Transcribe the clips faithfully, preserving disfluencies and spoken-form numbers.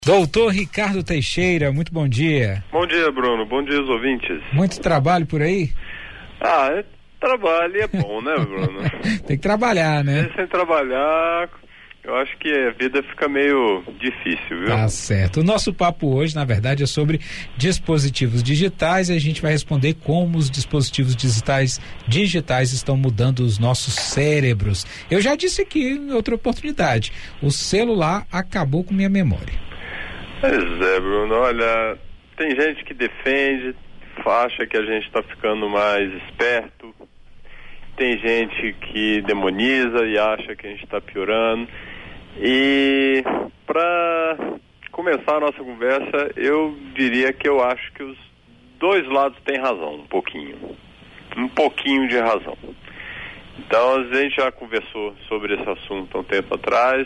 Doutor Ricardo Teixeira, muito bom dia. Bom dia, Bruno. Bom dia, os ouvintes. Muito trabalho por aí? Ah, é, trabalho é bom, né, Bruno? Tem que trabalhar, né? E sem trabalhar, eu acho que a vida fica meio difícil, viu? Tá certo. O nosso papo hoje, na verdade, é sobre dispositivos digitais e a gente vai responder como os dispositivos digitais, digitais estão mudando os nossos cérebros. Eu já disse aqui em outra oportunidade, o celular acabou com minha memória. Pois é, Bruno, olha, tem gente que defende, acha que a gente está ficando mais esperto, tem gente que demoniza e acha que a gente está piorando. E para começar a nossa conversa, eu diria que eu acho que os dois lados têm razão, um pouquinho, um pouquinho de razão. Então a gente já conversou sobre esse assunto há um tempo atrás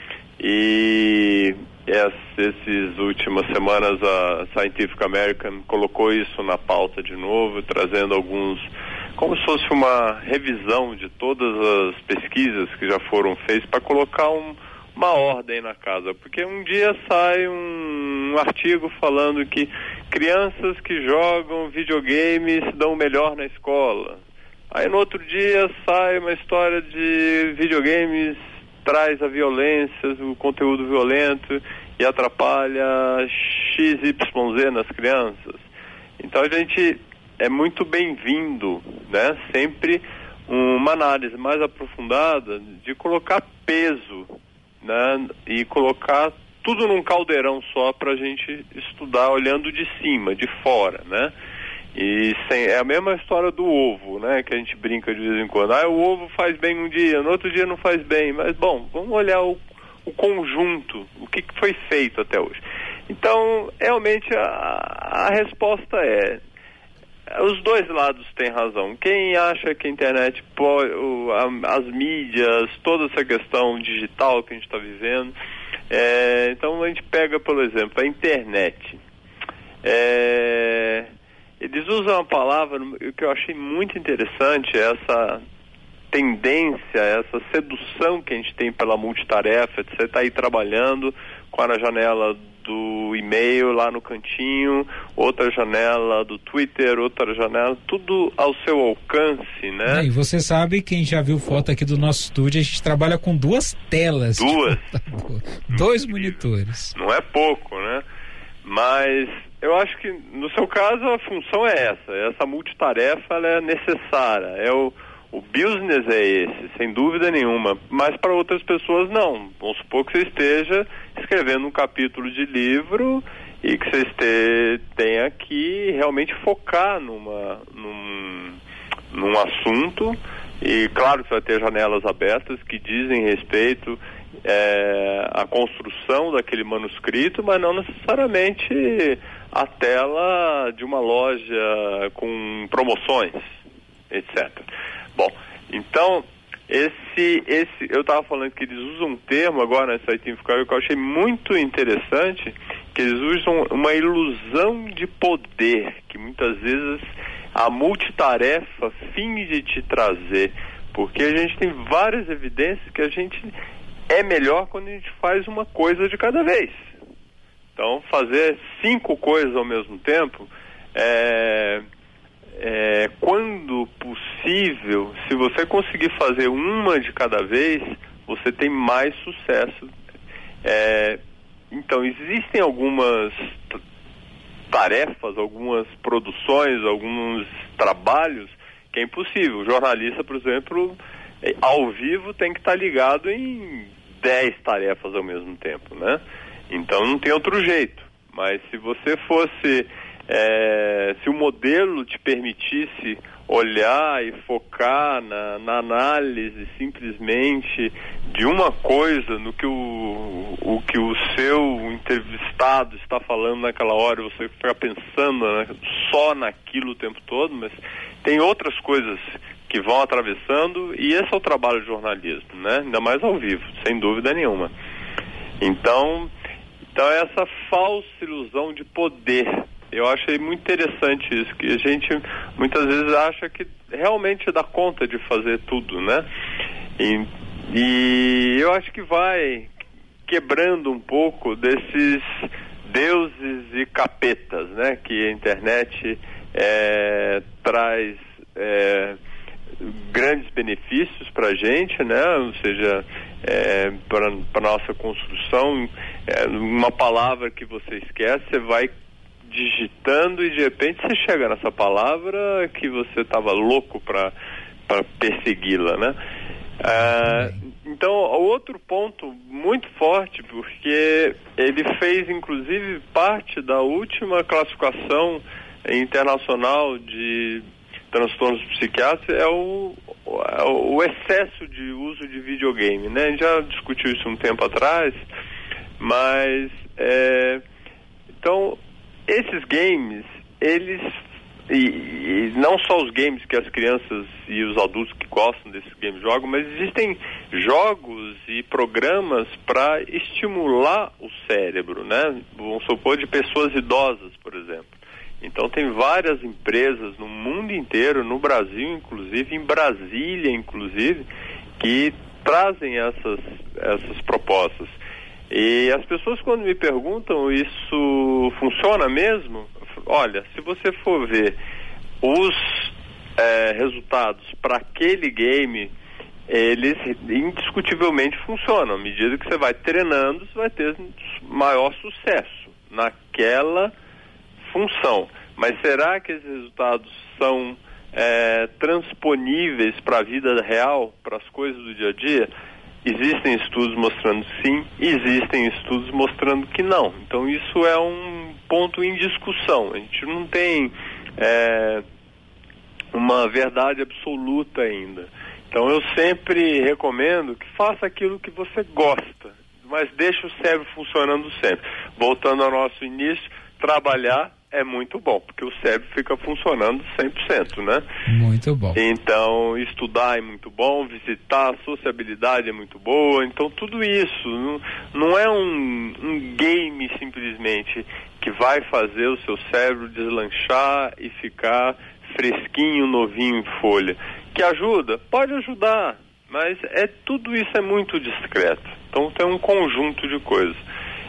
e essas últimas semanas a Scientific American colocou isso na pauta de novo, trazendo alguns, como se fosse uma revisão de todas as pesquisas que já foram feitas para colocar um, uma ordem na casa, porque um dia sai um, um artigo falando que crianças que jogam videogame se dão melhor na escola, aí no outro dia sai uma história de videogames traz a violência, o conteúdo violento e atrapalha X Y Z nas crianças. Então a gente é muito bem-vindo, né? Sempre uma análise mais aprofundada de colocar peso, né? E colocar tudo num caldeirão só para a gente estudar olhando de cima, de fora, né? E sem, é a mesma história do ovo, né? Que a gente brinca de vez em quando. Ah, o ovo faz bem um dia, no outro dia não faz bem. Mas, bom, vamos olhar o, o conjunto, o que, que foi feito até hoje. Então, realmente, a, a resposta é... Os dois lados têm razão. Quem acha que a internet, pode, o, a, as mídias, toda essa questão digital que a gente está vivendo... É, então, a gente pega, por exemplo, a internet. É... Eles usam uma palavra que eu achei muito interessante, essa tendência, essa sedução que a gente tem pela multitarefa, de você estar aí trabalhando com a janela do e-mail lá no cantinho, outra janela do Twitter, outra janela, tudo ao seu alcance, né? E você sabe, quem já viu foto aqui do nosso estúdio, a gente trabalha com duas telas. Duas? Dois monitores. Não é pouco, né? Mas... eu acho que, no seu caso, a função é essa. Essa multitarefa, ela é necessária. É o, o business é esse, sem dúvida nenhuma. Mas para outras pessoas, não. Vamos supor que você esteja escrevendo um capítulo de livro e que você este, tenha que realmente focar numa, num, num assunto. E, claro, que você vai ter janelas abertas que dizem respeito é, à construção daquele manuscrito, mas não necessariamente... a tela de uma loja com promoções, etcétera. Bom, então, esse, esse, eu estava falando que eles usam um termo agora nessa Scientific que eu achei muito interessante, que eles usam uma ilusão de poder, que muitas vezes a multitarefa finge te trazer, porque a gente tem várias evidências que a gente é melhor quando a gente faz uma coisa de cada vez. Então, fazer cinco coisas ao mesmo tempo, é, é, quando possível, se você conseguir fazer uma de cada vez, você tem mais sucesso. É, então, existem algumas tarefas, algumas produções, alguns trabalhos que é impossível. O jornalista, por exemplo, ao vivo tem que estar ligado em dez tarefas ao mesmo tempo, né? Então não tem outro jeito, mas se você fosse, é, se o modelo te permitisse olhar e focar na, na análise simplesmente de uma coisa, no que o, o que o seu entrevistado está falando naquela hora, você ficar pensando, né, só naquilo o tempo todo, mas tem outras coisas que vão atravessando, e esse é o trabalho de jornalismo, né? Ainda mais ao vivo, sem dúvida nenhuma. Então... Então, essa falsa ilusão de poder, eu achei muito interessante isso, que a gente muitas vezes acha que realmente dá conta de fazer tudo, né? E, e eu acho que vai, quebrando um pouco desses deuses e capetas, né, que a internet é, traz é, grandes benefícios para a gente, né, ou seja, é, para a nossa construção, é, uma palavra que você esquece, você vai digitando e de repente você chega nessa palavra que você estava louco para para persegui-la, né? Ah, então, outro ponto muito forte, porque ele fez inclusive parte da última classificação internacional de transtornos psiquiátricos, é o, o excesso de uso de videogame, né? A gente já discutiu isso um tempo atrás, mas é, então esses games, eles e, e não só os games que as crianças e os adultos que gostam desses games jogam, mas existem jogos e programas para estimular o cérebro, né? Vamos supor, de pessoas idosas, por exemplo. Então tem várias empresas no mundo inteiro, no Brasil inclusive, em Brasília inclusive, que trazem essas, essas propostas. E as pessoas, quando me perguntam, isso funciona mesmo? Olha, se você for ver os é, resultados para aquele game, eles indiscutivelmente funcionam. À medida que você vai treinando, você vai ter maior sucesso naquela função. Mas será que esses resultados são é, transponíveis para a vida real, para as coisas do dia a dia? Existem estudos mostrando sim, existem estudos mostrando que não. Então isso é um ponto em discussão. A gente não tem é, uma verdade absoluta ainda. Então eu sempre recomendo que faça aquilo que você gosta, mas deixe o cérebro funcionando sempre. Voltando ao nosso início, trabalhar é muito bom, porque o cérebro fica funcionando cem por cento, né? Muito bom. Então, estudar é muito bom, visitar, a sociabilidade é muito boa, então tudo isso não, não é um, um game simplesmente que vai fazer o seu cérebro deslanchar e ficar fresquinho, novinho em folha. Que ajuda? Pode ajudar, mas é, tudo isso é muito discreto. Então tem um conjunto de coisas.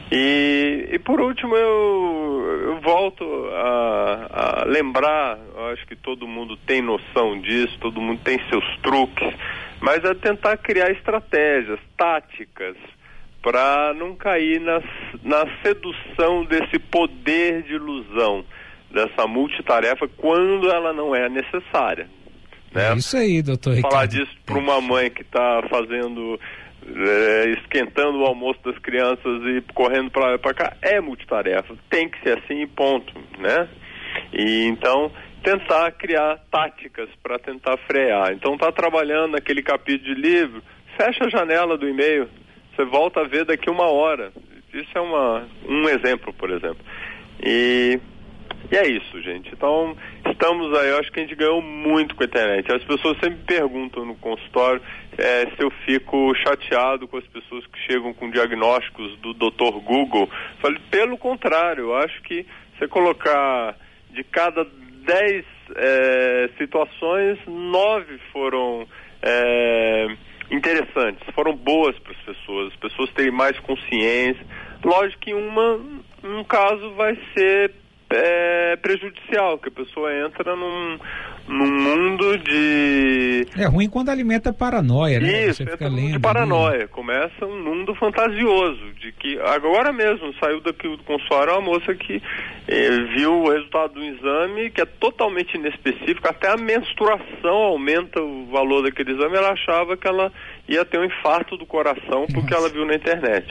E, e por último eu, eu volto a, a lembrar, eu acho que todo mundo tem noção disso, todo mundo tem seus truques, mas é tentar criar estratégias, táticas, para não cair nas, na sedução desse poder de ilusão, dessa multitarefa, quando ela não é necessária. Né? É isso aí, doutor Ricardo. Falar disso para uma mãe que está fazendo... É, esquentando o almoço das crianças e correndo para lá e para cá, é multitarefa, tem que ser assim e ponto, né? E então tentar criar táticas para tentar frear. Então está trabalhando naquele capítulo de livro, fecha a janela do e-mail, você volta a ver daqui uma hora. Isso é uma, um exemplo, por exemplo. E, e é isso, gente. Então estamos aí, eu acho que a gente ganhou muito com a internet. As pessoas sempre perguntam no consultório É, se eu fico chateado com as pessoas que chegam com diagnósticos do doutor Google. Falei, pelo contrário, eu acho que você colocar de cada dez é, situações, nove foram é, interessantes, foram boas para as pessoas, as pessoas terem mais consciência. Lógico que uma, um caso vai ser é, prejudicial, que a pessoa entra num, num mundo de... É ruim quando alimenta paranoia, né? Isso, Você entra fica num mundo de lendo, paranoia. ali. Começa um mundo fantasioso, de que agora mesmo saiu daqui do consultório uma moça que eh, viu o resultado do exame, que é totalmente inespecífico, até a menstruação aumenta o valor daquele exame, ela achava que ela ia ter um infarto do coração porque Nossa. Ela viu na internet.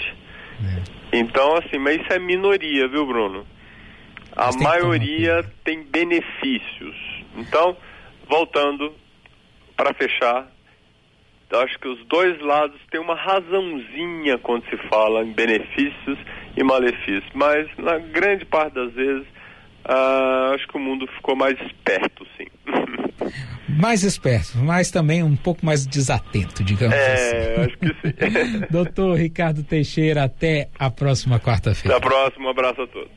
É. Então, assim, mas isso é minoria, viu, Bruno? A maioria tem benefícios. Então, voltando para fechar, eu acho que os dois lados têm uma razãozinha quando se fala em benefícios e malefícios, mas na grande parte das vezes uh, acho que o mundo ficou mais esperto, sim. Mais esperto, mas também um pouco mais desatento, digamos é, assim. É, acho que sim. Doutor Ricardo Teixeira, até a próxima quarta-feira. Até a próxima, um abraço a todos.